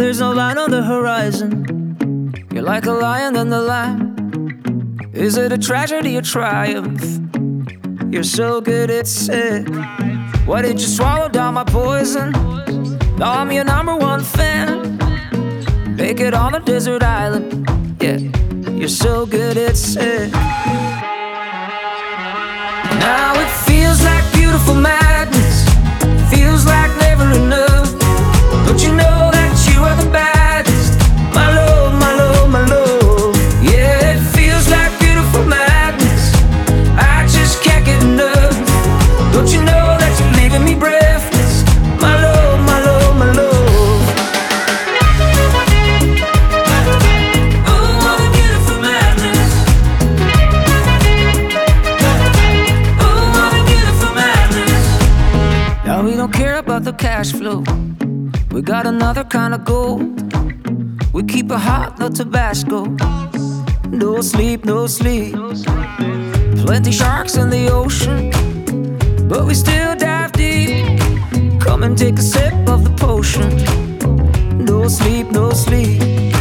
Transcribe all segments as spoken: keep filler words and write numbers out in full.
there's no line on the horizon. You're like a lion in the lamb. Is it a tragedy or triumph? You're so good, it's sick. Why did you swallow down my poison? Now I'm your number one fan. Make it on a desert island. Yeah, you're so good, it's sick. Now it feels like beautiful madness. Feels like never enough. Don't you know that you are the baddest? My love, my love, my love. Yeah, it feels like beautiful madness. I just can't get enough. Don't you know that you're leaving me breathless? My love, my love, my love. Oh, what a beautiful madness. Oh, what a beautiful madness. Now we don't care about the cash flow. We got another kind of gold. We keep it hot, no Tabasco. No sleep, no sleep. Plenty sharks in the ocean, but we still dive deep. Come and take a sip of the potion. No sleep, no sleep.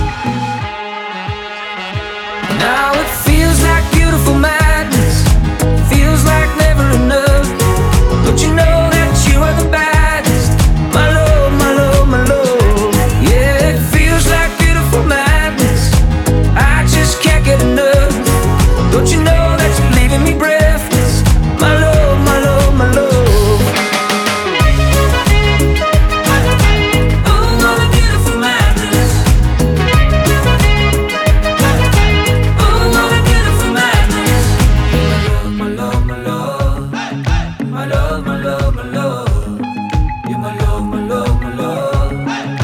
Now it feels like beautiful madness. Feels like never enough. Don't you know that you are the baddest? My love, my love, my love. Yeah, it feels like beautiful madness. I just can't get enough. Don't you know that you're leaving me breathless? My love, my love, my love. Oh, what a beautiful madness. Oh, what a beautiful madness. My love, my love, my love, my love, my love. You're my love, my love, my love.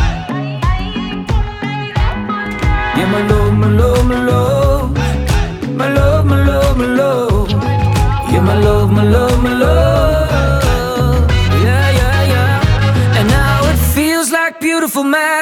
You're my love, my love, my love. My love, my love, my love. You're my love, my love, my love. Yeah, yeah, yeah. And now it feels like beautiful madness.